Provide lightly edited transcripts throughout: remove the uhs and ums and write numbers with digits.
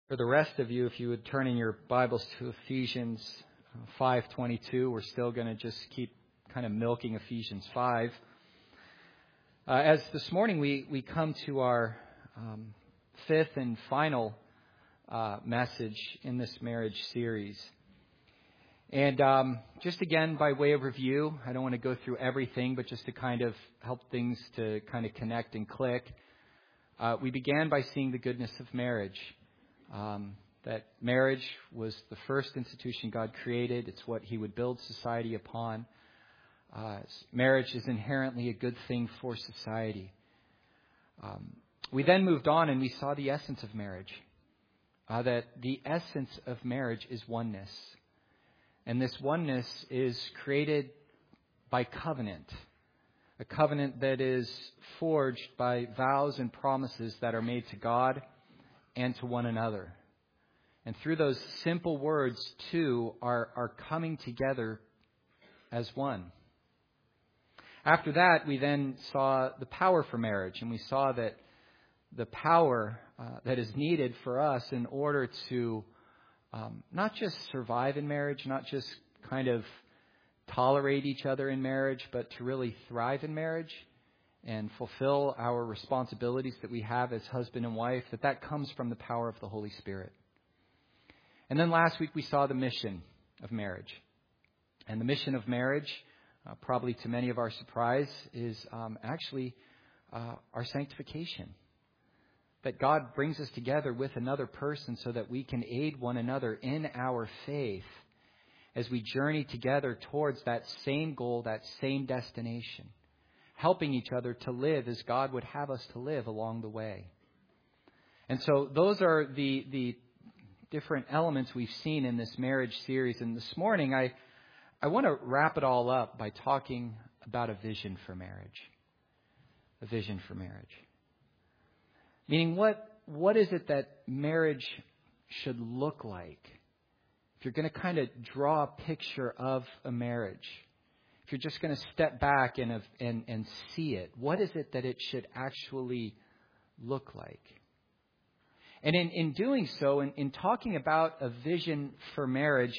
For the rest of you, if you would turn in your Bibles to Ephesians 5:22, we're still going to just keep kind of milking Ephesians 5. As this morning we come to our fifth and final message in this marriage series. And just again, by way of review, I don't want to go through everything, but just to kind of help things to kind of connect and click. We began by seeing the goodness of marriage. That marriage was the first institution God created. It's what He would build society upon. Marriage is inherently a good thing for society. We then moved on and we saw the essence of marriage. That the essence of marriage is oneness. And this oneness is created by covenant. A covenant that is forged by vows and promises that are made to God and to one another. And through those simple words, two are coming together as one. After that, we then saw the power for marriage, and we saw that the power that is needed for us in order to not just survive in marriage, not just kind of tolerate each other in marriage, but to really thrive in marriage and fulfill our responsibilities that we have as husband and wife, that comes from the power of the Holy Spirit. And then last week we saw the mission of marriage. And the mission of marriage, probably to many of our surprise, is actually our sanctification. That God brings us together with another person so that we can aid one another in our faith as we journey together towards that same goal, that same destination. Helping each other to live as God would have us to live along the way. And so those are the different elements we've seen in this marriage series. And this morning, I want to wrap it all up by talking about a vision for marriage. A vision for marriage. Meaning, what is it that marriage should look like? If you're going to kind of draw a picture of a marriage, if you're just going to step back and see it, what is it that it should actually look like? And in doing so, in talking about a vision for marriage,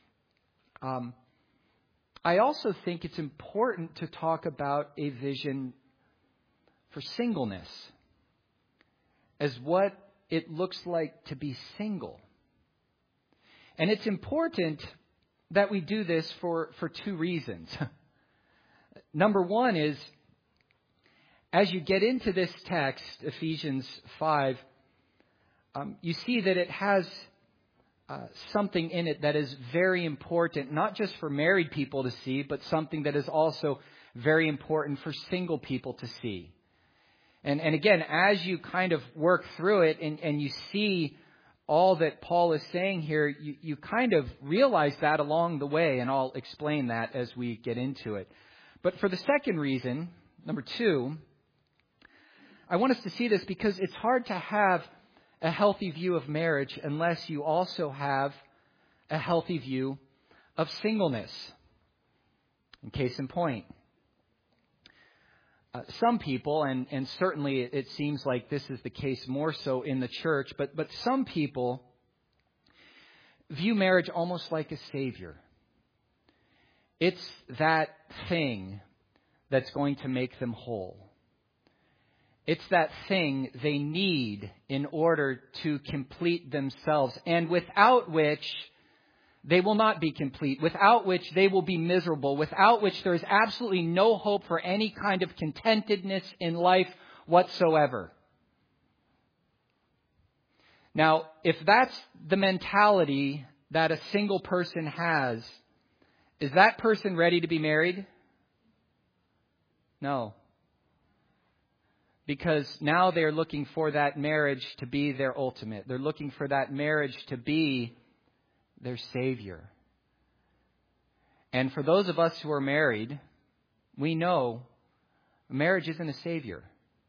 I also think it's important to talk about a vision for singleness as what it looks like to be single. And it's important that we do this for two reasons. Number one is, as you get into this text, Ephesians 5, you see that it has something in it that is very important, not just for married people to see, but something that is also very important for single people to see. And again, as you kind of work through it and you see all that Paul is saying here, you kind of realize that along the way, and I'll explain that as we get into it. But for the second reason, number two, I want us to see this because it's hard to have a healthy view of marriage unless you also have a healthy view of singleness. In case in point, some people, and certainly it seems like this is the case more so in the church, but some people view marriage almost like a savior. It's that thing that's going to make them whole. It's that thing they need in order to complete themselves, and without which they will not be complete, without which they will be miserable, without which there is absolutely no hope for any kind of contentedness in life whatsoever. Now, if that's the mentality that a single person has, is that person ready to be married? No. Because now they're looking for that marriage to be their ultimate. They're looking for that marriage to be their savior. And for those of us who are married, we know marriage isn't a savior.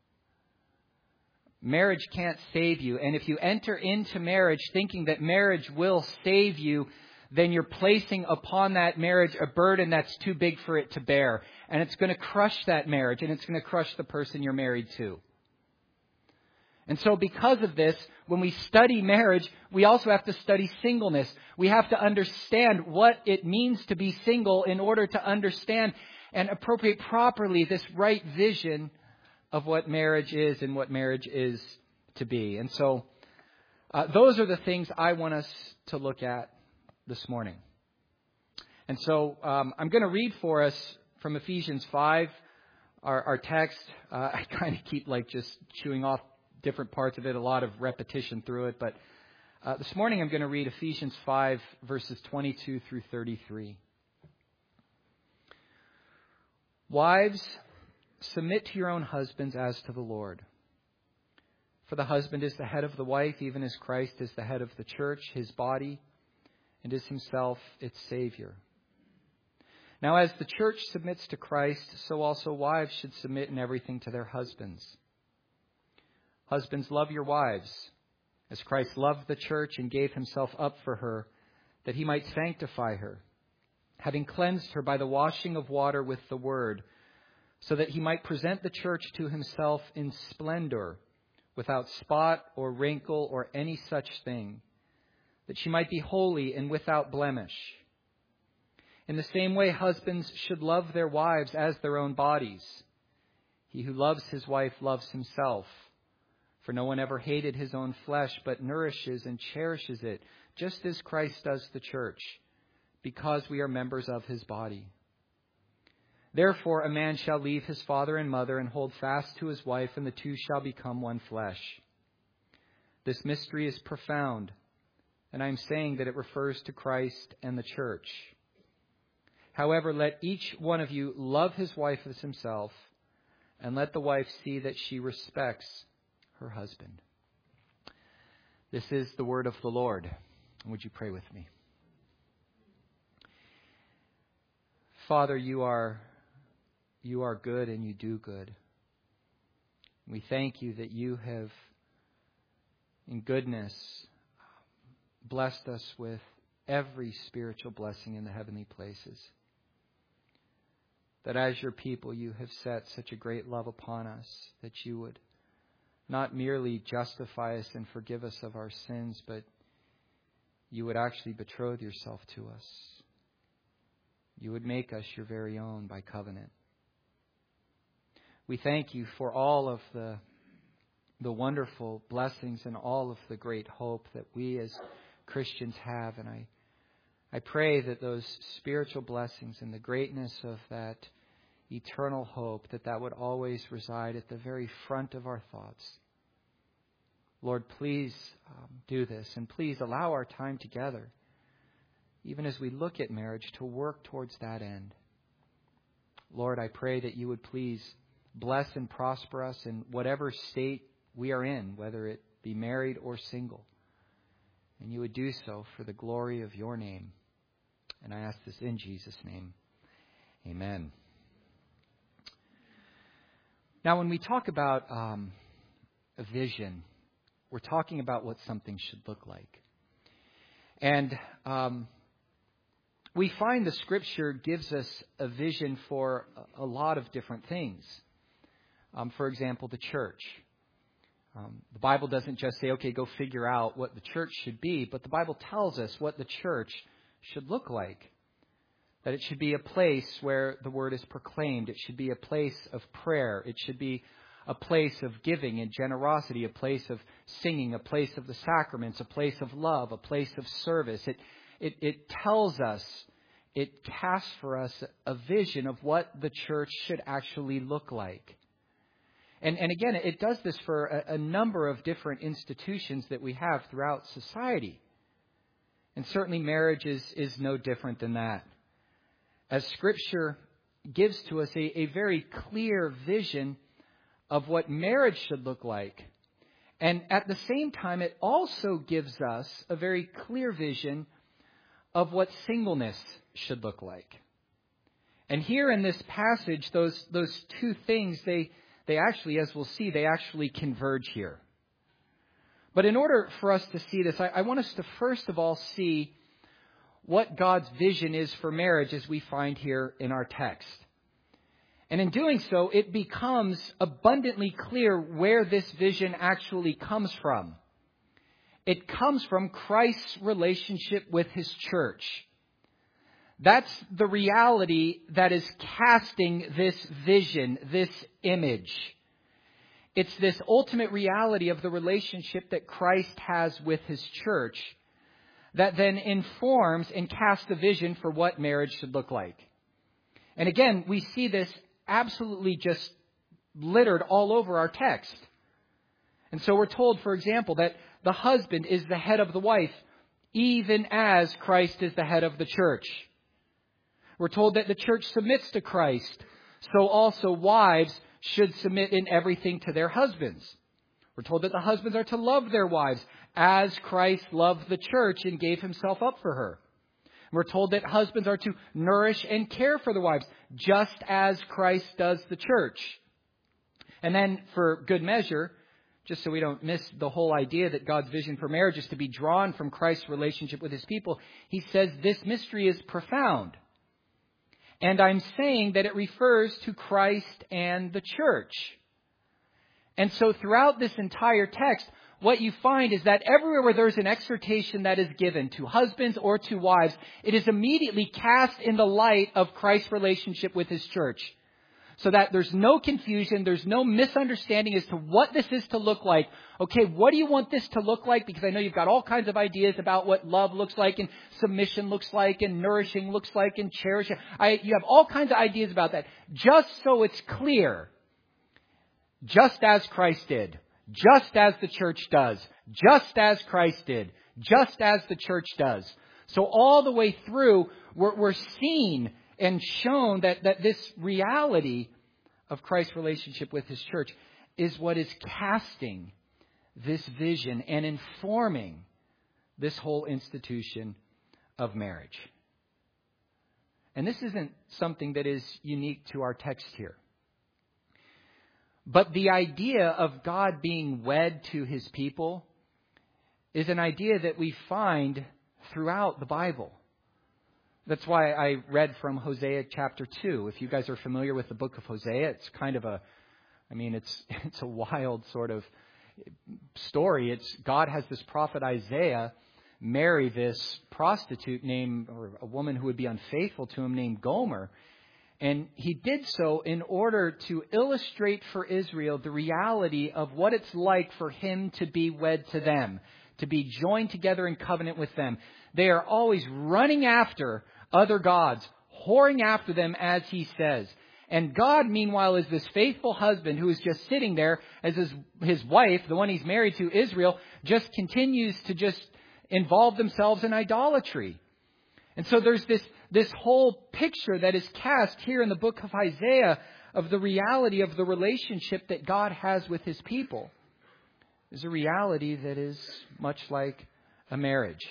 Marriage can't save you. And if you enter into marriage thinking that marriage will save you, then you're placing upon that marriage a burden that's too big for it to bear. And it's going to crush that marriage, and it's going to crush the person you're married to. And so because of this, when we study marriage, we also have to study singleness. We have to understand what it means to be single in order to understand and appropriate properly this right vision of what marriage is and what marriage is to be. And so those are the things I want us to look at this morning. And so I'm going to read for us from Ephesians 5, our text. I kind of keep just chewing off different parts of it, a lot of repetition through it. But this morning I'm going to read Ephesians 5, verses 22 through 33. Wives, submit to your own husbands as to the Lord. For the husband is the head of the wife, even as Christ is the head of the church, his body, and is himself its Savior. Now as the church submits to Christ, so also wives should submit in everything to their husbands. Husbands, love your wives, as Christ loved the church and gave himself up for her, that he might sanctify her, having cleansed her by the washing of water with the word, so that he might present the church to himself in splendor, without spot or wrinkle or any such thing, that she might be holy and without blemish. In the same way, husbands should love their wives as their own bodies. He who loves his wife loves himself. For no one ever hated his own flesh, but nourishes and cherishes it, just as Christ does the church, because we are members of his body. Therefore, a man shall leave his father and mother and hold fast to his wife, and the two shall become one flesh. This mystery is profound, and I am saying that it refers to Christ and the church. However, let each one of you love his wife as himself, and let the wife see that she respects her husband. This is the word of the Lord. Would you pray with me? Father, you are good and you do good. We thank you that you have, in goodness, blessed us with every spiritual blessing in the heavenly places. That as your people, you have set such a great love upon us that you would not merely justify us and forgive us of our sins, but you would actually betroth yourself to us. You would make us your very own by covenant. We thank you for all of the wonderful blessings and all of the great hope that we as Christians have. And I pray that those spiritual blessings and the greatness of that eternal hope, that would always reside at the very front of our thoughts. Lord, please do this, and please allow our time together, even as we look at marriage, to work towards that end. Lord, I pray that you would please bless and prosper us in whatever state we are in, whether it be married or single. And you would do so for the glory of your name. And I ask this in Jesus' name. Amen. Now, when we talk about a vision, we're talking about what something should look like. And we find the Scripture gives us a vision for a lot of different things. For example, the church. The Bible doesn't just say, okay, go figure out what the church should be, but the Bible tells us what the church should look like. That it should be a place where the word is proclaimed. It should be a place of prayer. It should be a place of giving and generosity, a place of singing, a place of the sacraments, a place of love, a place of service. It tells us, it casts for us a vision of what the church should actually look like. And again, it does this for a number of different institutions that we have throughout society. And certainly marriage is no different than that. As Scripture gives to us a very clear vision of what marriage should look like. And at the same time, it also gives us a very clear vision of what singleness should look like. And here in this passage, those two things, they actually, as we'll see, they actually converge here. But in order for us to see this, I want us to first of all see what God's vision is for marriage as we find here in our text. And in doing so, it becomes abundantly clear where this vision actually comes from. It comes from Christ's relationship with His church. That's the reality that is casting this vision, this image. It's this ultimate reality of the relationship that Christ has with His church that then informs and casts the vision for what marriage should look like. And again, we see this absolutely just littered all over our text. And so we're told, for example, that the husband is the head of the wife, even as Christ is the head of the church. We're told that the church submits to Christ, so also wives should submit in everything to their husbands. We're told that the husbands are to love their wives as Christ loved the church and gave Himself up for her. We're told that husbands are to nourish and care for the wives, just as Christ does the church. And then, for good measure, just so we don't miss the whole idea that God's vision for marriage is to be drawn from Christ's relationship with His people, He says this mystery is profound. And I'm saying that it refers to Christ and the church. And so throughout this entire text, what you find is that everywhere where there's an exhortation that is given to husbands or to wives, it is immediately cast in the light of Christ's relationship with His church. So that there's no confusion, there's no misunderstanding as to what this is to look like. Okay, what do you want this to look like? Because I know you've got all kinds of ideas about what love looks like and submission looks like and nourishing looks like and cherishing. You have all kinds of ideas about that. Just so it's clear, just as Christ did, just as the church does, just as Christ did, just as the church does. So all the way through, we're seen and shown that this reality of Christ's relationship with His church is what is casting this vision and informing this whole institution of marriage. And this isn't something that is unique to our text here. But the idea of God being wed to His people is an idea that we find throughout the Bible. That's why I read from Hosea chapter 2. If you guys are familiar with the book of Hosea, it's kind of it's a wild sort of story. God has this prophet Isaiah marry this prostitute or a woman who would be unfaithful to him named Gomer. And he did so in order to illustrate for Israel the reality of what it's like for him to be wed to them, to be joined together in covenant with them. They are always running after other gods, whoring after them, as he says. And God, meanwhile, is this faithful husband who is just sitting there as his wife, the one he's married to, Israel, just continues to just involve themselves in idolatry. And so there's this whole picture that is cast here in the book of Isaiah of the reality of the relationship that God has with His people. There's a reality that is much like a marriage.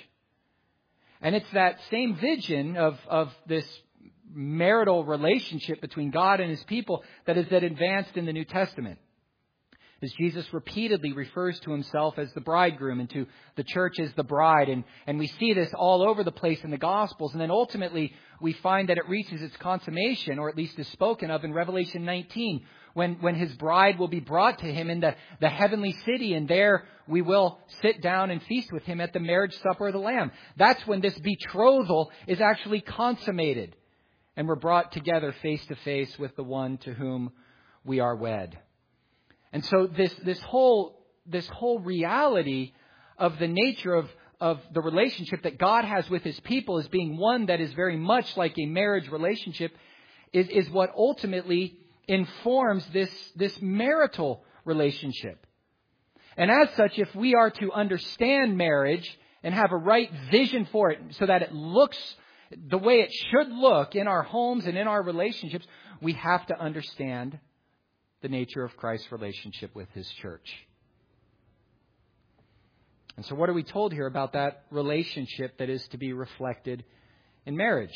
And it's that same vision of this marital relationship between God and His people that is advanced in the New Testament. As Jesus repeatedly refers to Himself as the bridegroom and to the church as the bride. And we see this all over the place in the Gospels. And then ultimately we find that it reaches its consummation, or at least is spoken of in Revelation 19, when His bride will be brought to Him in the heavenly city. And there we will sit down and feast with Him at the marriage supper of the Lamb. That's when this betrothal is actually consummated. And we're brought together face to face with the one to whom we are wed. And so this whole reality of the nature of the relationship that God has with His people as being one that is very much like a marriage relationship is what ultimately informs this marital relationship. And as such, if we are to understand marriage and have a right vision for it so that it looks the way it should look in our homes and in our relationships, we have to understand the nature of Christ's relationship with His church. And so what are we told here about that relationship that is to be reflected in marriage?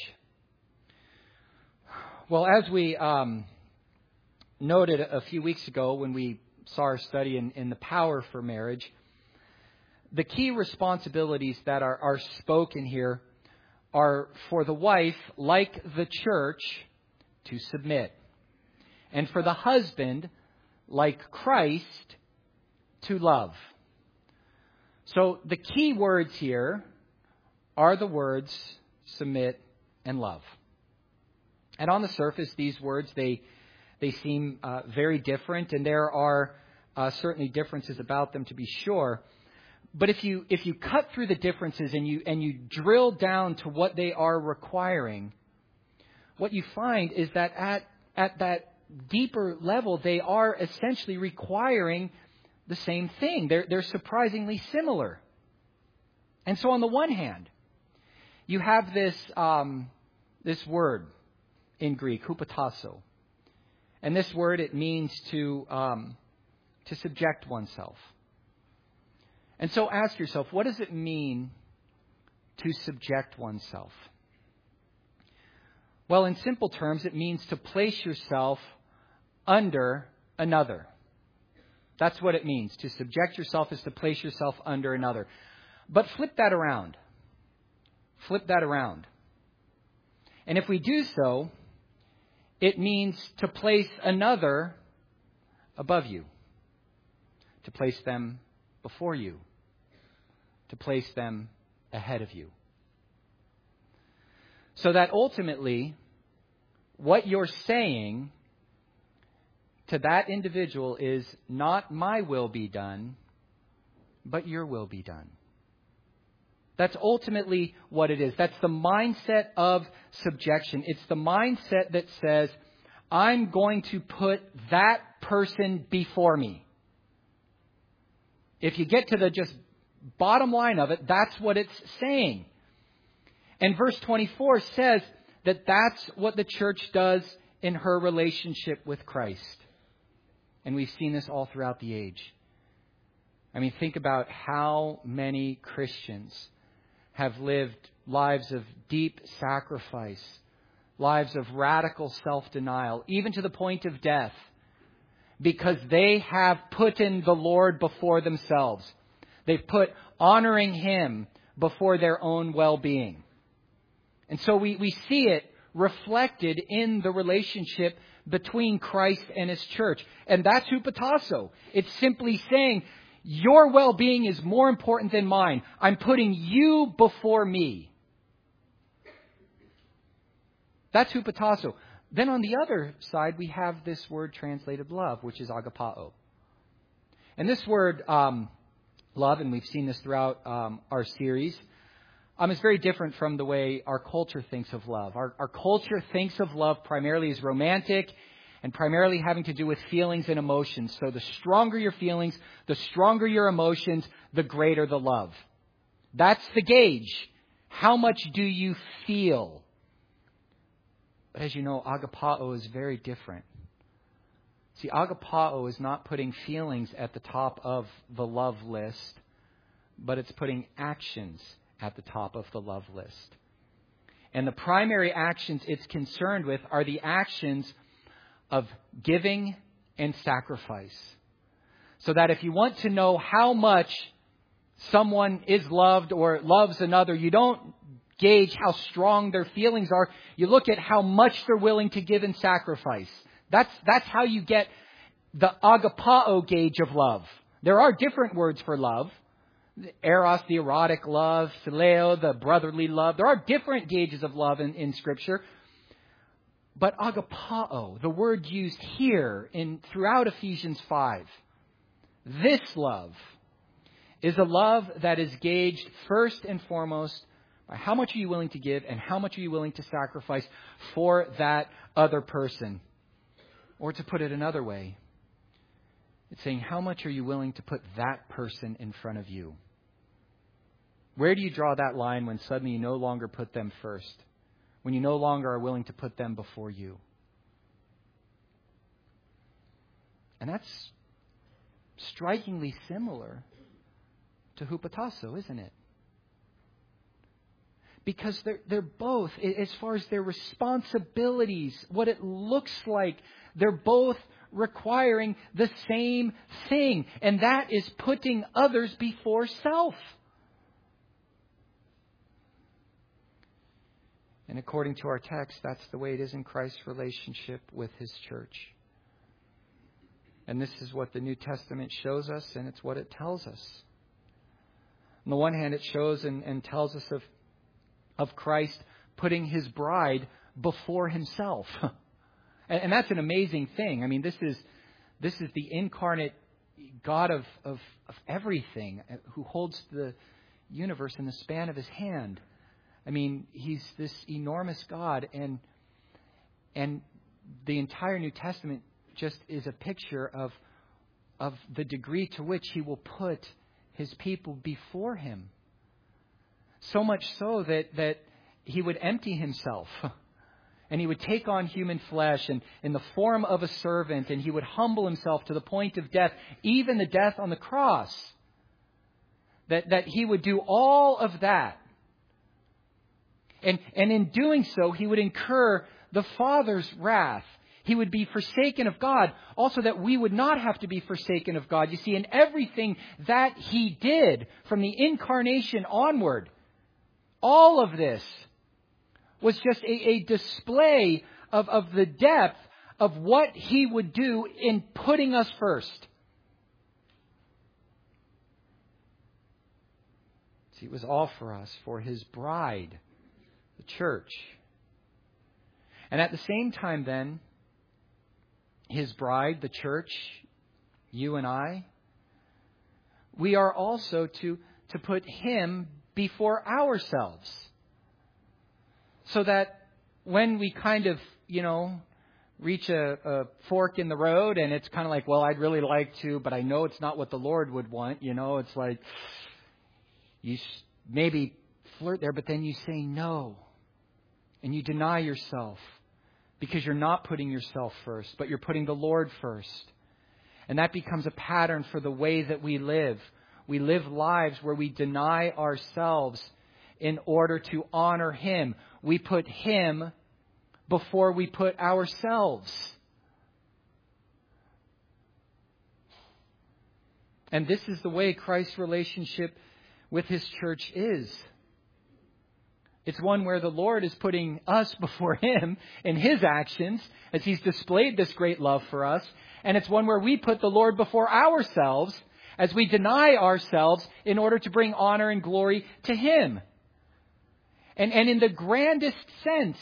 Well, as we noted a few weeks ago when we saw our study in the power for marriage, the key responsibilities that are spoken here are for the wife, like the church, to submit. and for the husband, like Christ, to love. So the key words here are the words submit and love. And on the surface, these words, they seem very different, and there are certainly differences about them, to be sure. But if you cut through the differences and you drill down to what they are requiring, what you find is that at that deeper level, they are essentially requiring the same thing. They're surprisingly similar. And so on the one hand, you have this word in Greek, hupotasso. And this word, it means to subject oneself. And so ask yourself, what does it mean to subject oneself? Well, in simple terms, it means to place yourself under another. That's what it means. To subject yourself is to place yourself under another. But flip that around. Flip that around. And if we do so, it means to place another above you. To place them before you. To place them ahead of you. So that ultimately, what you're saying to that individual is not my will be done, but your will be done. That's ultimately what it is. That's the mindset of subjection. It's the mindset that says, I'm going to put that person before me. If you get to the just bottom line of it, that's what it's saying. And verse 24 says that that's what the church does in her relationship with Christ. And we've seen this all throughout the age. I mean, think about how many Christians have lived lives of deep sacrifice, lives of radical self-denial, even to the point of death, because they have put in the Lord before themselves. They've put honoring Him before their own well-being. And so we see it reflected in the relationship between Christ and His church. And that's hupotasso. It's simply saying, your well-being is more important than mine. I'm putting you before me. That's hupotasso. Then on the other side, we have this word translated love, which is agapao. And this word, love, and we've seen this throughout our series, is very different from the way our culture thinks of love. Our culture thinks of love primarily as romantic and primarily having to do with feelings and emotions. So the stronger your feelings, the stronger your emotions, the greater the love. That's the gauge. How much do you feel? But as you know, agapao is very different. See, agapao is not putting feelings at the top of the love list, but it's putting actions at the top of the love list. And the primary actions it's concerned with are the actions of giving and sacrifice. So that if you want to know how much someone is loved or loves another, you don't gauge how strong their feelings are. You look at how much they're willing to give and sacrifice. That's how you get the agapao gauge of love. There are different words for love. Eros, the erotic love, phileo, the brotherly love. There are different gauges of love in Scripture. But agapao, the word used here throughout Ephesians 5, this love is a love that is gauged first and foremost by how much are you willing to give and how much are you willing to sacrifice for that other person. Or to put it another way, it's saying, how much are you willing to put that person in front of you? Where do you draw that line when suddenly you no longer put them first? When you no longer are willing to put them before you? And that's strikingly similar to hupotasso, isn't it? Because they're both, as far as their responsibilities, what it looks like, they're both requiring the same thing. And that is putting others before self. And according to our text, that's the way it is in Christ's relationship with His church. And this is what the New Testament shows us, and it's what it tells us. On the one hand, it shows and tells us of Christ putting His bride before Himself. And that's an amazing thing. I mean, this is the incarnate God of everything, who holds the universe in the span of His hand. I mean, He's this enormous God, and the entire New Testament just is a picture of the degree to which He will put His people before Him. So much so that He would empty Himself. And He would take on human flesh and in the form of a servant, and He would humble Himself to the point of death, even the death on the cross. That He would do all of that. And in doing so, He would incur the Father's wrath. He would be forsaken of God. Also that we would not have to be forsaken of God. You see, in everything that He did from the incarnation onward, all of this was just a display of the depth of what He would do in putting us first. See, it was all for us, for His bride, the church. And at the same time then, His bride, the church, you and I, we are also to put Him before ourselves. So that when we kind of, reach a fork in the road and it's kind of like, well, I'd really like to, but I know it's not what the Lord would want. It's like you maybe flirt there, but then you say no. And you deny yourself because you're not putting yourself first, but you're putting the Lord first. And that becomes a pattern for the way that we live. We live lives where we deny ourselves in order to honor Him. We put Him before we put ourselves. And this is the way Christ's relationship with His church is. It's one where the Lord is putting us before Him in His actions as He's displayed this great love for us. And it's one where we put the Lord before ourselves as we deny ourselves in order to bring honor and glory to Him. And in the grandest sense,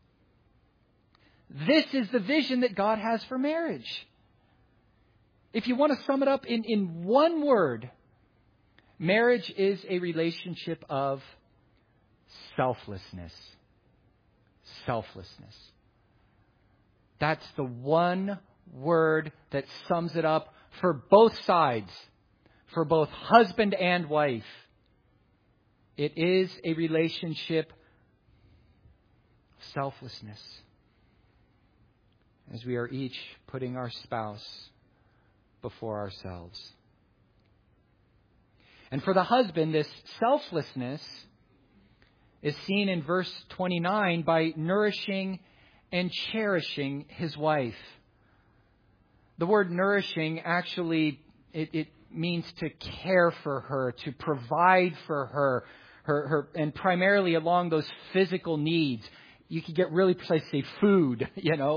this is the vision that God has for marriage. If you want to sum it up in one word, marriage is a relationship of selflessness. Selflessness. That's the one word that sums it up for both sides, for both husband and wife. It is a relationship of selflessness, as we are each putting our spouse before ourselves. And for the husband, this selflessness is seen in verse 29 by nourishing and cherishing his wife. The word nourishing actually, it means to care for her, to provide for her, and primarily along those physical needs. You could get really precise, say food,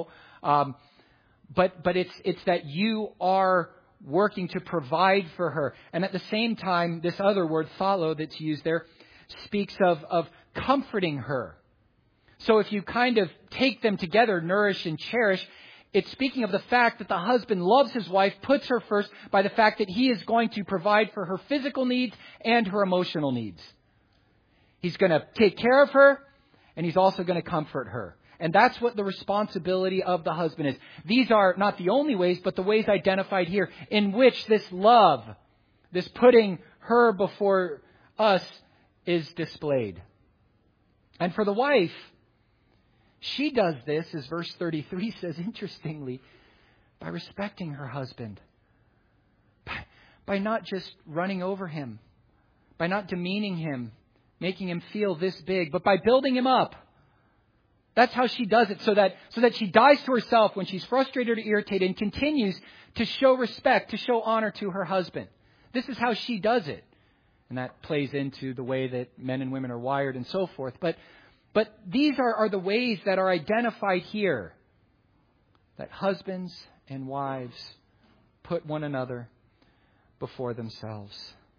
but it's that you are working to provide for her. And at the same time, this other word, thalo, that's used there, speaks of comforting her. So if you kind of take them together, nourish and cherish, it's speaking of the fact that the husband loves his wife, puts her first by the fact that he is going to provide for her physical needs and her emotional needs. He's going to take care of her, and he's also going to comfort her. And that's what the responsibility of the husband is. These are not the only ways, but the ways identified here in which this love, this putting her before us, is displayed. And for the wife, she does this, as verse 33 says, interestingly, by respecting her husband. By not just running over him. By not demeaning him, making him feel this big, but by building him up. That's how she does it, so that she dies to herself when she's frustrated or irritated and continues to show respect, to show honor to her husband. This is how she does it. And that plays into the way that men and women are wired and so forth. But these are the ways that are identified here. That husbands and wives put one another before themselves.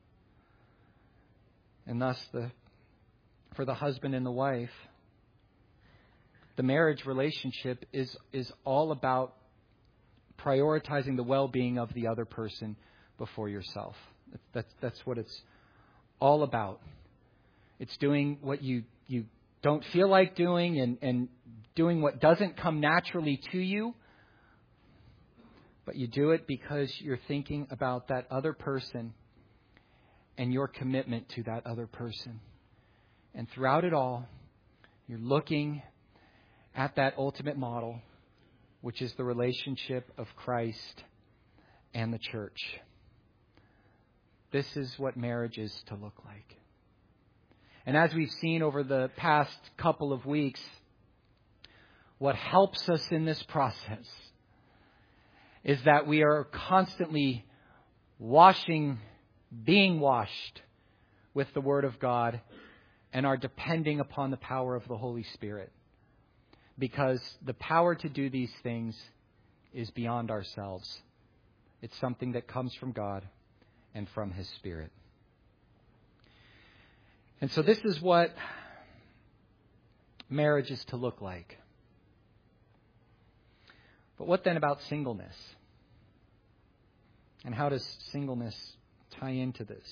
And thus, for the husband and the wife, the marriage relationship is all about prioritizing the well-being of the other person before yourself. That's what it's all about. It's doing what you don't feel like doing and doing what doesn't come naturally to you, but you do it because you're thinking about that other person and your commitment to that other person. And throughout it all, you're looking at that ultimate model, which is the relationship of Christ and the church. This is what marriage is to look like. And as we've seen over the past couple of weeks, what helps us in this process is that we are constantly being washed with the Word of God and are depending upon the power of the Holy Spirit. Because the power to do these things is beyond ourselves. It's something that comes from God and from His Spirit. And so this is what marriage is to look like. But what then about singleness? And how does singleness tie into this?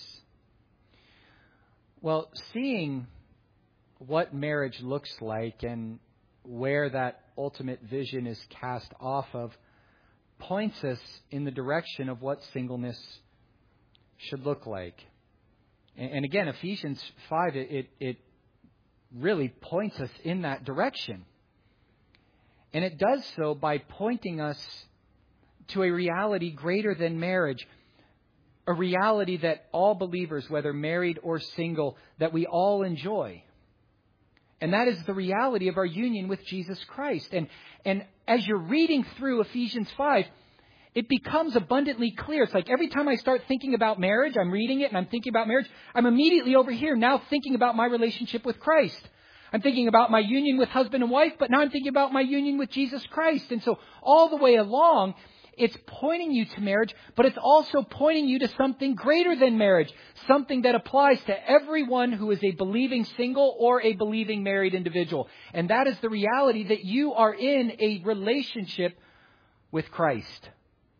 Well, seeing what marriage looks like and where that ultimate vision is cast off of points us in the direction of what singleness should look like. And again, Ephesians 5, it really points us in that direction. And it does so by pointing us to a reality greater than marriage, a reality that all believers, whether married or single, that we all enjoy. And that is the reality of our union with Jesus Christ. And as you're reading through Ephesians 5, it becomes abundantly clear. It's like every time I start thinking about marriage, I'm reading it and I'm thinking about marriage, I'm immediately over here now thinking about my relationship with Christ. I'm thinking about my union with husband and wife, but now I'm thinking about my union with Jesus Christ. And so all the way along, it's pointing you to marriage, but it's also pointing you to something greater than marriage, something that applies to everyone who is a believing single or a believing married individual. And that is the reality that you are in a relationship with Christ.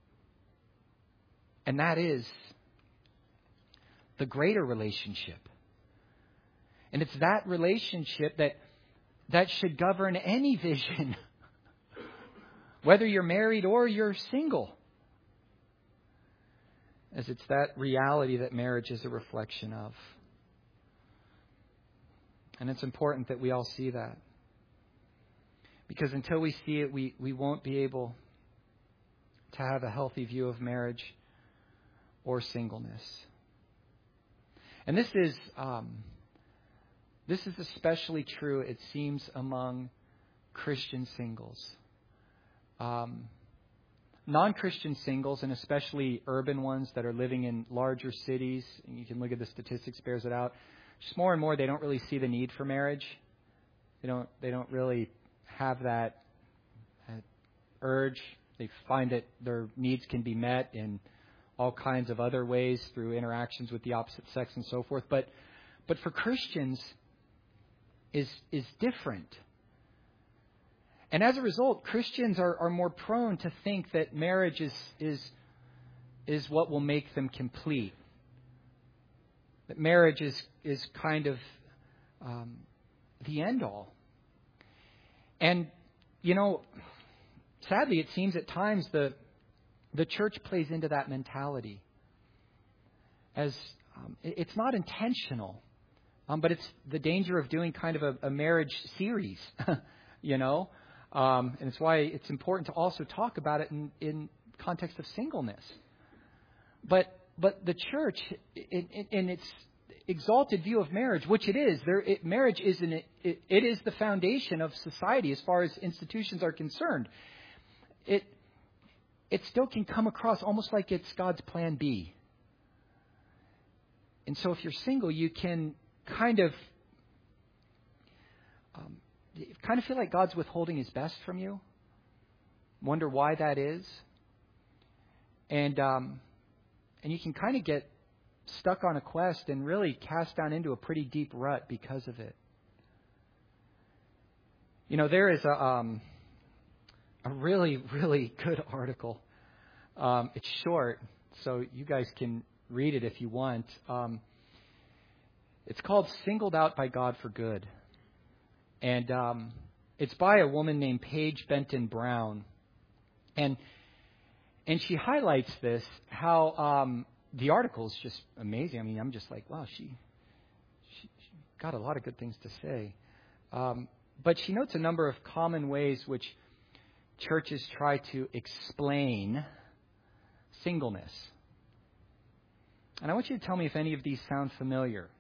And that is the greater relationship. And it's that relationship that should govern any vision, whether you're married or you're single. As it's that reality that marriage is a reflection of. And it's important that we all see that. Because until we see it, we won't be able to have a healthy view of marriage or singleness. And this is especially true, it seems, among Christian singles. Non-Christian singles, and especially urban ones that are living in larger cities, and you can look at the statistics, bears it out. Just more and more, they don't really see the need for marriage. They don't really have that urge. They find that their needs can be met in all kinds of other ways through interactions with the opposite sex and so forth. But for Christians is different. And as a result, Christians are more prone to think that marriage is what will make them complete. That marriage is kind of the end all. And, sadly, it seems at times the church plays into that mentality. As it's not intentional, but it's the danger of doing kind of a marriage series, and it's why it's important to also talk about it in context of singleness. But the church, in its exalted view of marriage, which it is, marriage is it is the foundation of society as far as institutions are concerned. It still can come across almost like it's God's plan B. And so if you're single, you can kind of feel like God's withholding His best from you. Wonder why that is. And you can kind of get stuck on a quest and really cast down into a pretty deep rut because of it. You know, there is a really, really good article. It's short, so you guys can read it if you want. It's called Singled Out by God for Good. And it's by a woman named Paige Benton Brown. And she highlights this, how the article is just amazing. I mean, I'm just like, wow, she got a lot of good things to say. But she notes a number of common ways which churches try to explain singleness. And I want you to tell me if any of these sound familiar.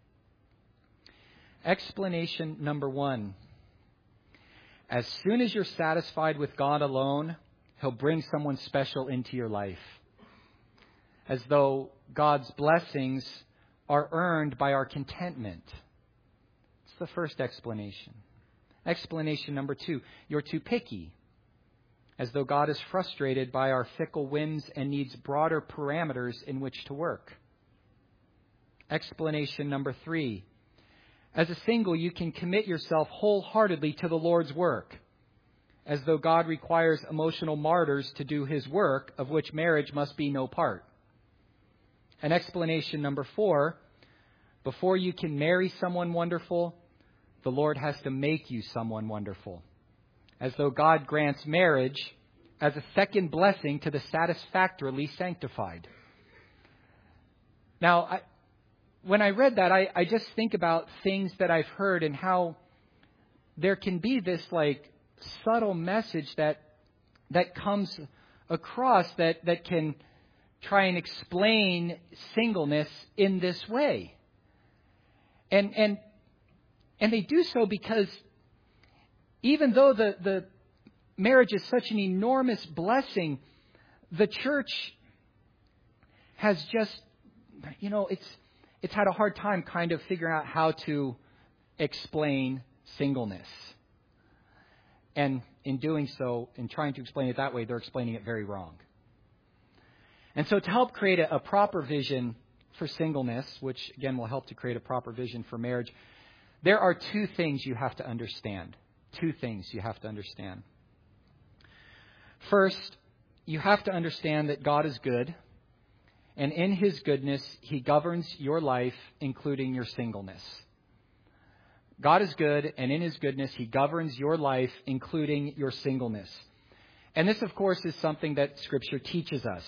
Explanation number 1. As soon as you're satisfied with God alone, He'll bring someone special into your life. As though God's blessings are earned by our contentment. It's the first explanation. Explanation number 2. You're too picky. As though God is frustrated by our fickle whims and needs broader parameters in which to work. Explanation number 3. As a single, you can commit yourself wholeheartedly to the Lord's work, as though God requires emotional martyrs to do His work, of which marriage must be no part. And explanation number 4, before you can marry someone wonderful, the Lord has to make you someone wonderful, as though God grants marriage as a second blessing to the satisfactorily sanctified. Now, when I read that, I just think about things that I've heard and how there can be this like subtle message that comes across that can try and explain singleness in this way. And they do so because even though the marriage is such an enormous blessing, the church has just, it's had a hard time kind of figuring out how to explain singleness. And in doing so, in trying to explain it that way, they're explaining it very wrong. And so to help create a proper vision for singleness, which again will help to create a proper vision for marriage, there are 2 things you have to understand. 2 things you have to understand. First, you have to understand that God is good. And in His goodness, He governs your life, including your singleness. God is good, and in His goodness, He governs your life, including your singleness. And this, of course, is something that Scripture teaches us.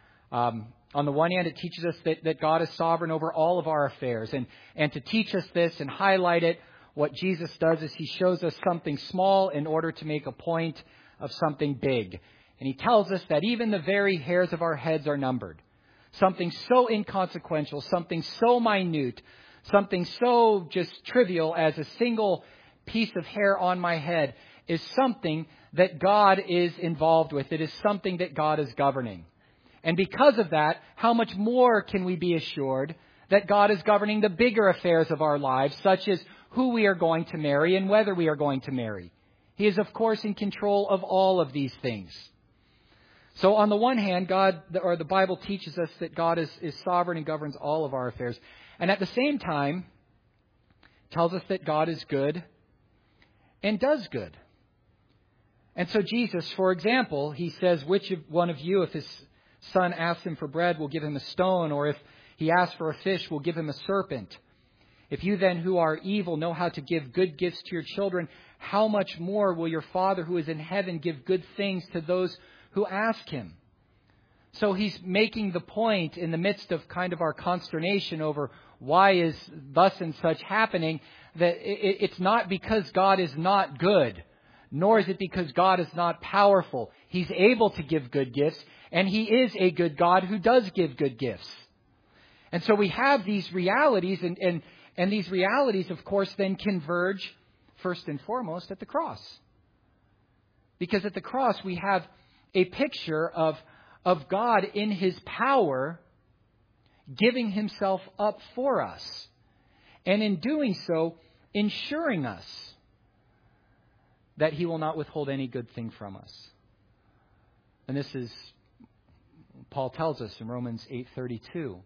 On the one hand, it teaches us that God is sovereign over all of our affairs. And to teach us this and highlight it, what Jesus does is He shows us something small in order to make a point of something big. And He tells us that even the very hairs of our heads are numbered. Something so inconsequential, something so minute, something so just trivial as a single piece of hair on my head is something that God is involved with. It is something that God is governing. And because of that, how much more can we be assured that God is governing the bigger affairs of our lives, such as who we are going to marry and whether we are going to marry? He is, of course, in control of all of these things. So on the one hand, the Bible teaches us that God is sovereign and governs all of our affairs. And at the same time, tells us that God is good and does good. And so Jesus, for example, He says, which one of you, if his son asks him for bread, will give him a stone, or if he asks for a fish, will give him a serpent? If you then, who are evil, know how to give good gifts to your children, how much more will your Father who is in heaven give good things to those who ask Him? So He's making the point in the midst of kind of our consternation over why is thus and such happening, that it's not because God is not good, nor is it because God is not powerful. He's able to give good gifts, and He is a good God who does give good gifts. And so we have these realities, and these realities, of course, then converge first and foremost at the cross. Because at the cross we have a picture of God in His power giving Himself up for us. And in doing so, ensuring us that He will not withhold any good thing from us. And this is Paul tells us in Romans 8:32,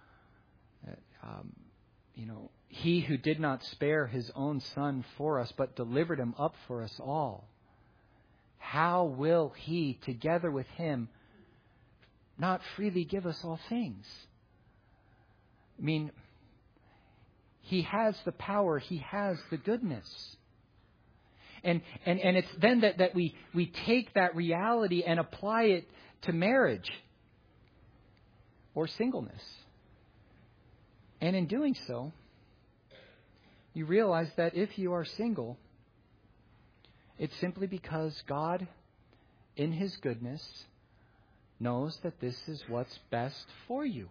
He who did not spare His own Son for us, but delivered Him up for us all, how will He, together with Him, not freely give us all things? I mean, He has the power. He has the goodness. And it's then that we take that reality and apply it to marriage or singleness. And in doing so, you realize that if you are single, it's simply because God, in His goodness, knows that this is what's best for you.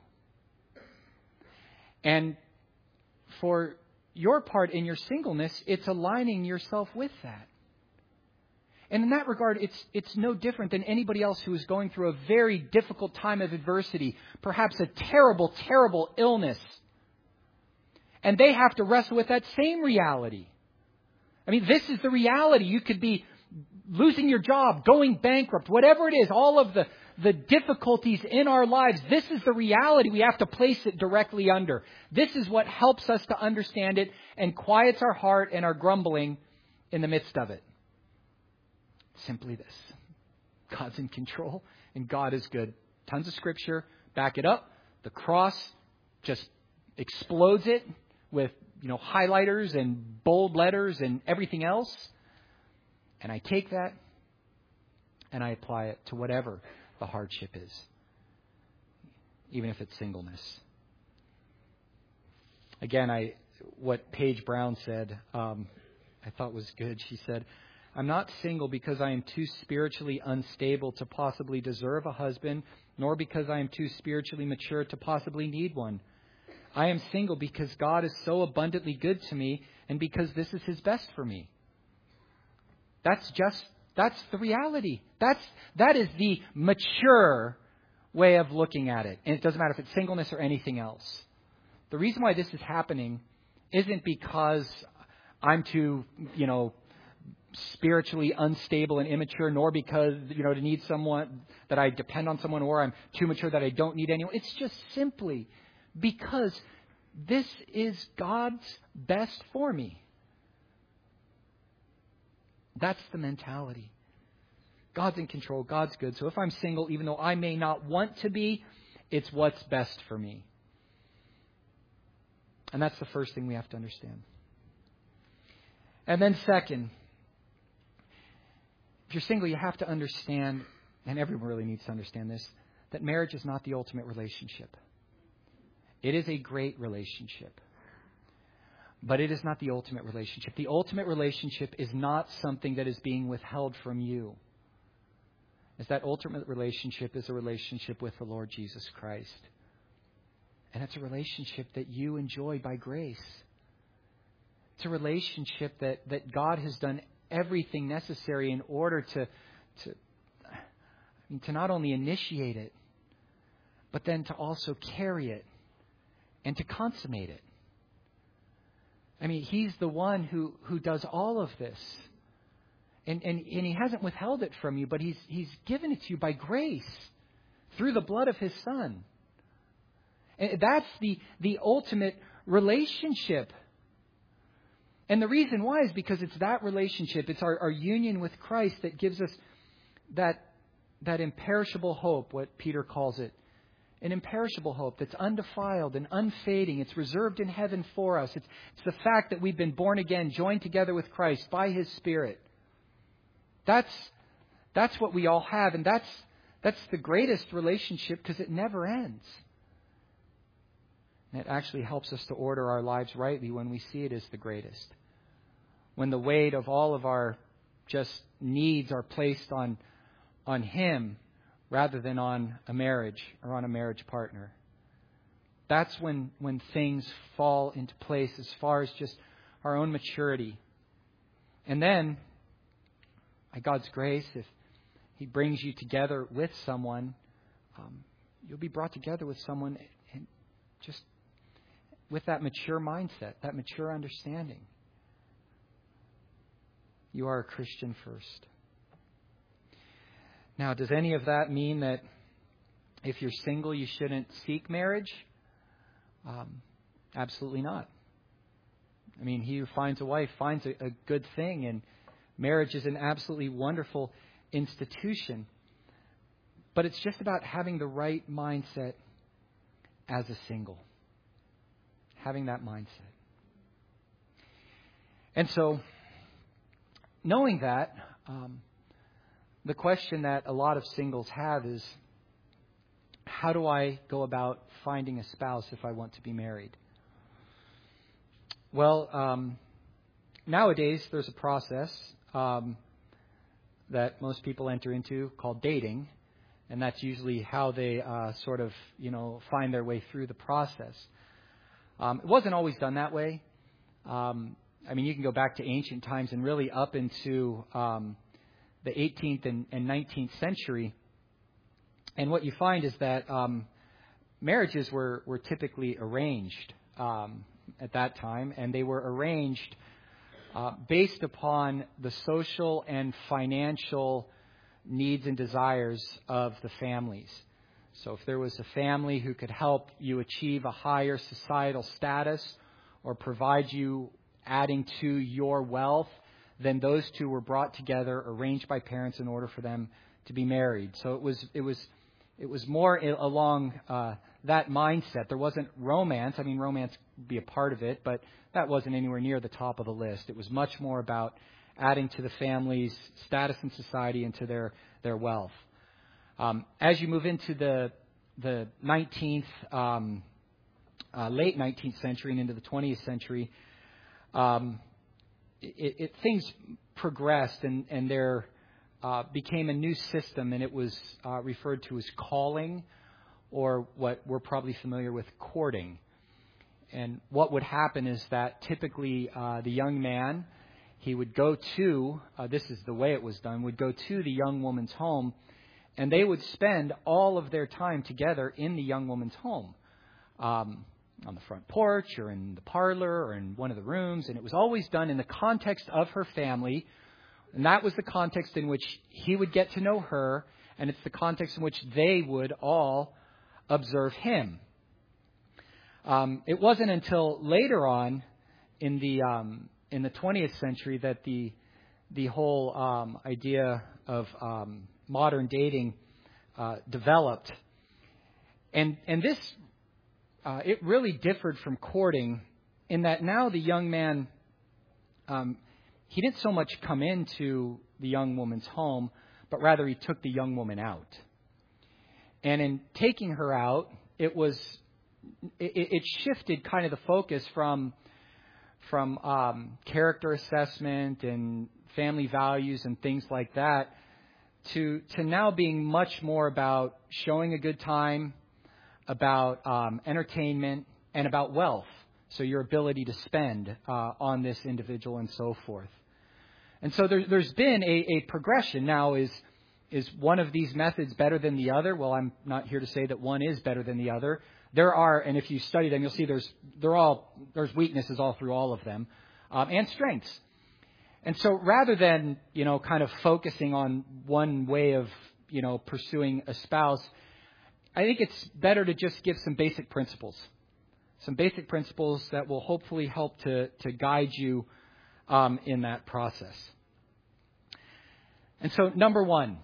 And for your part in your singleness, it's aligning yourself with that. And in that regard, it's no different than anybody else who is going through a very difficult time of adversity, perhaps a terrible, terrible illness. And they have to wrestle with that same reality. I mean, this is the reality. You could be losing your job, going bankrupt, whatever it is, all of the difficulties in our lives. This is the reality we have to place it directly under. This is what helps us to understand it and quiets our heart and our grumbling in the midst of it. Simply this. God's in control and God is good. Tons of scripture back it up. The cross just explodes it with, highlighters and bold letters and everything else. And I take that and I apply it to whatever the hardship is, even if it's singleness. Again, what Paige Brown said, I thought was good. She said, "I'm not single because I am too spiritually unstable to possibly deserve a husband, nor because I am too spiritually mature to possibly need one. I am single because God is so abundantly good to me and because this is His best for me." That's the reality. That is the mature way of looking at it. And it doesn't matter if it's singleness or anything else. The reason why this is happening isn't because I'm too, spiritually unstable and immature, nor because, to need someone that I depend on someone, or I'm too mature that I don't need anyone. It's just simply because this is God's best for me. That's the mentality. God's in control. God's good. So if I'm single, even though I may not want to be, it's what's best for me. And that's the first thing we have to understand. And then second, if you're single, you have to understand, and everyone really needs to understand this, that marriage is not the ultimate relationship. It is a great relationship, but it is not the ultimate relationship. The ultimate relationship is not something that is being withheld from you. As that ultimate relationship is a relationship with the Lord Jesus Christ. And it's a relationship that you enjoy by grace. It's a relationship that God has done everything necessary in order to not only initiate it, but then to also carry it and to consummate it. I mean, He's the one who does all of this. And He hasn't withheld it from you, but He's given it to you by grace through the blood of His Son. And that's the ultimate relationship. And the reason why is because it's that relationship, it's our union with Christ that gives us that imperishable hope, what Peter calls it. An imperishable hope that's undefiled and unfading. It's reserved in heaven for us. It's the fact that we've been born again, joined together with Christ by His Spirit. That's what we all have, and that's the greatest relationship because it never ends. And it actually helps us to order our lives rightly when we see it as the greatest. When the weight of all of our just needs are placed on Him rather than on a marriage or on a marriage partner. That's when things fall into place as far as just our own maturity. And then, by God's grace, if He brings you together with someone, you'll be brought together with someone and just with that mature mindset, that mature understanding. You are a Christian first. Now, does any of that mean that if you're single, you shouldn't seek marriage? Absolutely not. I mean, he who finds a wife finds a good thing, and marriage is an absolutely wonderful institution. But it's just about having the right mindset as a single. Having that mindset. And so, knowing that, the question that a lot of singles have is, how do I go about finding a spouse if I want to be married? Well, nowadays there's a process that most people enter into called dating, and that's usually how they find their way through the process. It wasn't always done that way. I mean, you can go back to ancient times and really up into the 18th and 19th century. And what you find is that marriages were typically arranged at that time, and they were arranged based upon the social and financial needs and desires of the families. So if there was a family who could help you achieve a higher societal status or provide you adding to your wealth, then those two were brought together, arranged by parents in order for them to be married. So it was more along that mindset. There wasn't romance. I mean, romance would be a part of it, but that wasn't anywhere near the top of the list. It was much more about adding to the family's status in society and to their wealth. As you move into the 19th, late 19th century and into the 20th century, things progressed and there became a new system, and it was referred to as calling, or what we're probably familiar with, courting. And what would happen is that typically the young man, he would go to, this is the way it was done, would go to the young woman's home, and they would spend all of their time together in the young woman's home, on the front porch or in the parlor or in one of the rooms. And it was always done in the context of her family. And that was the context in which he would get to know her, and it's the context in which they would all observe him. It wasn't until later on in the 20th century that the whole idea of modern dating developed, and this it really differed from courting in that now the young man, he didn't so much come into the young woman's home, but rather he took the young woman out. And in taking her out, it shifted kind of the focus from character assessment and family values and things like that to now being much more about showing a good time, about entertainment, and about wealth. So your ability to spend on this individual and so forth. And so there's been a progression. Now, is one of these methods better than the other? Well, I'm not here to say that one is better than the other. There are, and if you study them, you'll see there's weaknesses all through all of them, and strengths. And so rather than, kind of focusing on one way of, pursuing a spouse, I think it's better to just give some basic principles. Some basic principles that will hopefully help to guide you in that process. And so, number one,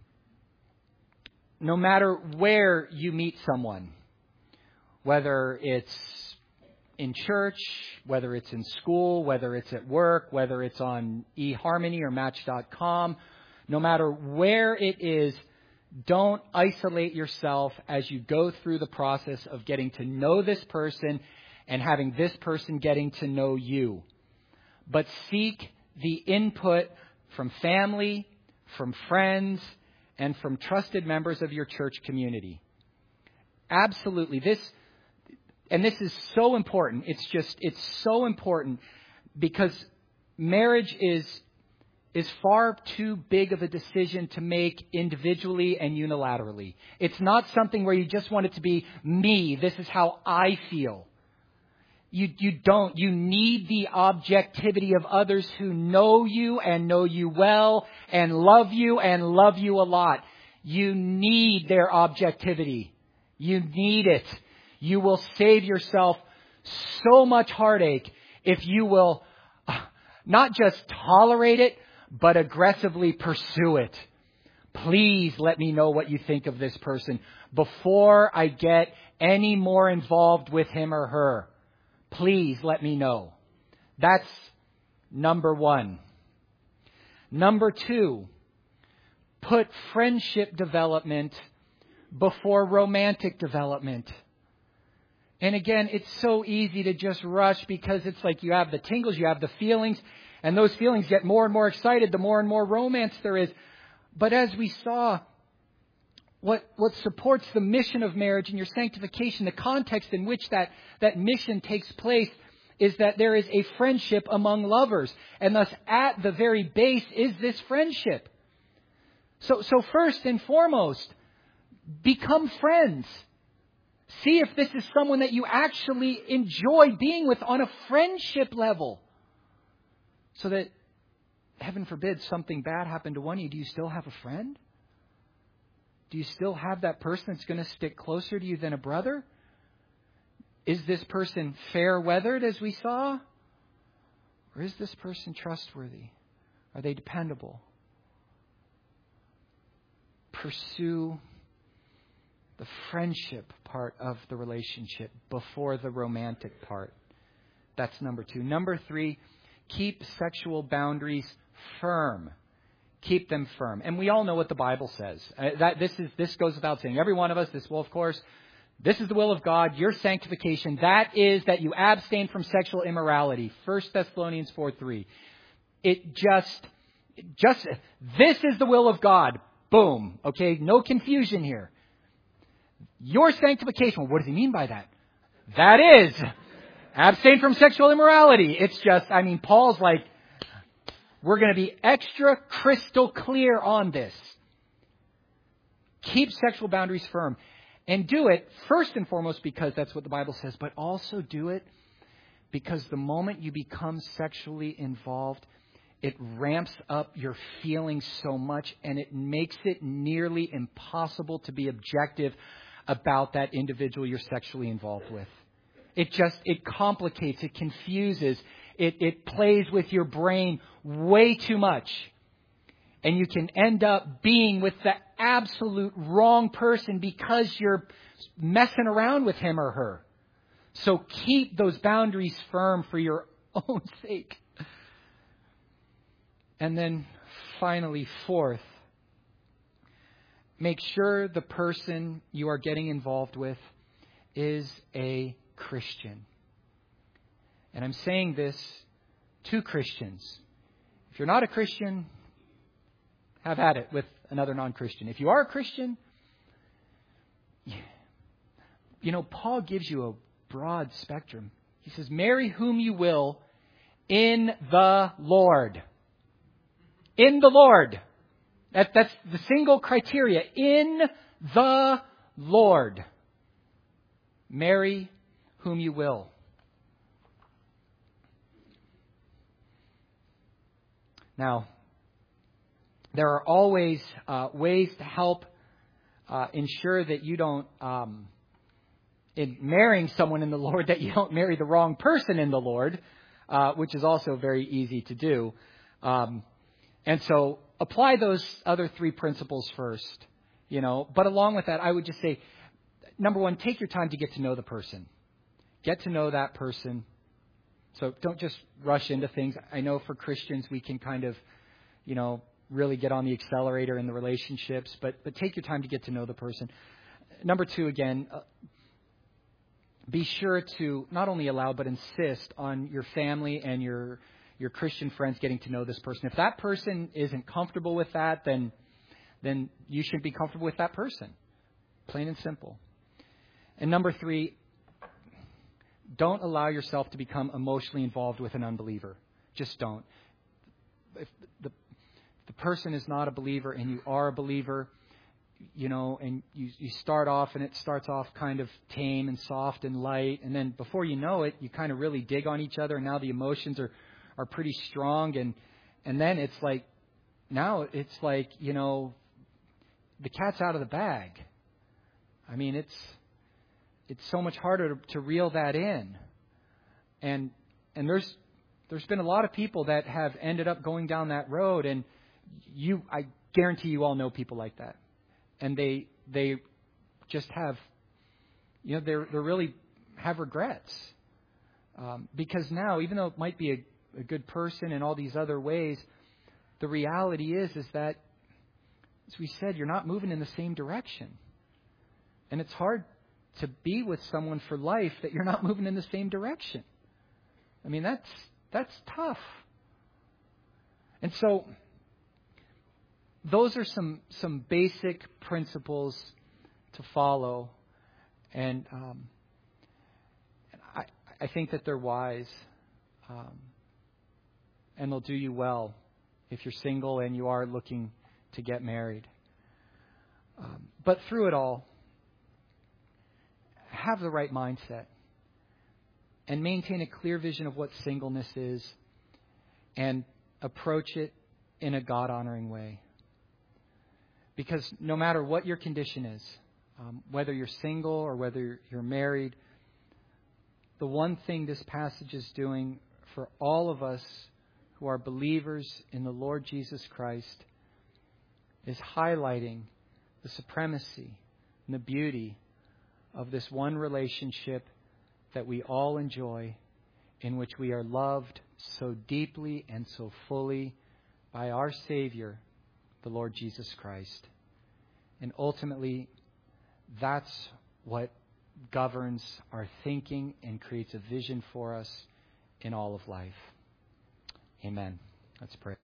no matter where you meet someone, whether it's in church, whether it's in school, whether it's at work, whether it's on eHarmony or Match.com, no matter where it is, don't isolate yourself as you go through the process of getting to know this person and having this person getting to know you. But seek the input from family, from friends, and from trusted members of your church community. Absolutely. This is so important. It's so important because marriage is far too big of a decision to make individually and unilaterally. It's not something where you just want it to be me. This is how I feel. You don't. You need the objectivity of others who know you and know you well and love you a lot. You need their objectivity. You need it. You will save yourself so much heartache if you will not just tolerate it, but aggressively pursue it. Please let me know what you think of this person before I get any more involved with him or her. Please let me know. That's number one. Number two, put friendship development before romantic development. And again, it's so easy to just rush because it's like you have the tingles, you have the feelings, and those feelings get more and more excited the more and more romance there is. But as we saw, what supports the mission of marriage and your sanctification, the context in which that mission takes place, is that there is a friendship among lovers. And thus, at the very base is this friendship. So first and foremost, become friends. See if this is someone that you actually enjoy being with on a friendship level. So that, heaven forbid, something bad happened to one of you. Do you still have a friend? Do you still have that person that's going to stick closer to you than a brother? Is this person fair-weathered, as we saw? Or is this person trustworthy? Are they dependable? Pursue the friendship part of the relationship before the romantic part. That's number two. Number three, keep sexual boundaries firm. Keep them firm. And we all know what the Bible says. This goes without saying. Every one of us, of course, this is the will of God, your sanctification. That is that you abstain from sexual immorality. 1 Thessalonians 4:3. This is the will of God. Boom. Okay, no confusion here. Your sanctification. What does he mean by that? That is, abstain from sexual immorality. It's just, Paul's like, we're going to be extra crystal clear on this. Keep sexual boundaries firm. And do it, first and foremost, because that's what the Bible says, but also do it because the moment you become sexually involved, it ramps up your feelings so much and it makes it nearly impossible to be objective about that individual you're sexually involved with. It complicates, it confuses, it plays with your brain way too much. And you can end up being with the absolute wrong person because you're messing around with him or her. So keep those boundaries firm for your own sake. And then finally, fourth, make sure the person you are getting involved with is a Christian. And I'm saying this to Christians. If you're not a Christian, have at it with another non-Christian. If you are a Christian, Paul gives you a broad spectrum. He says, marry whom you will in the Lord. In the Lord. That's the single criteria. In the Lord. Marry whom you will. Now, there are always ways to help ensure that you don't, in marrying someone in the Lord, that you don't marry the wrong person in the Lord, which is also very easy to do. And so apply those other three principles first, But along with that, I would just say, number one, take your time to get to know the person. Get to know that person. So don't just rush into things. I know for Christians, we can kind of, really get on the accelerator in the relationships, but take your time to get to know the person. Number two, again, be sure to not only allow but insist on your family and your Christian friends getting to know this person. If that person isn't comfortable with that, then you should be comfortable with that person. Plain and simple. And number three, don't allow yourself to become emotionally involved with an unbeliever. Just don't. If the person is not a believer and you are a believer, and you start off and it starts off kind of tame and soft and light. And then before you know it, you kind of really dig on each other. And now the emotions are pretty strong. And then it's like, the cat's out of the bag. it's so much harder to reel that in. And there's been a lot of people that have ended up going down that road, and I guarantee you all know people like that. And they just have, they really have regrets. Because now, even though it might be a good person in all these other ways, the reality is that, as we said, you're not moving in the same direction. And it's hard to be with someone for life that you're not moving in the same direction. I mean, that's tough. And so those are some basic principles to follow. And I think that they're wise. And they'll do you well if you're single and you are looking to get married. But through it all, have the right mindset and maintain a clear vision of what singleness is and approach it in a God-honoring way. Because no matter what your condition is, whether you're single or whether you're married, the one thing this passage is doing for all of us who are believers in the Lord Jesus Christ is highlighting the supremacy and the beauty of this one relationship that we all enjoy, in which we are loved so deeply and so fully by our Savior, the Lord Jesus Christ. And ultimately, that's what governs our thinking and creates a vision for us in all of life. Amen. Let's pray.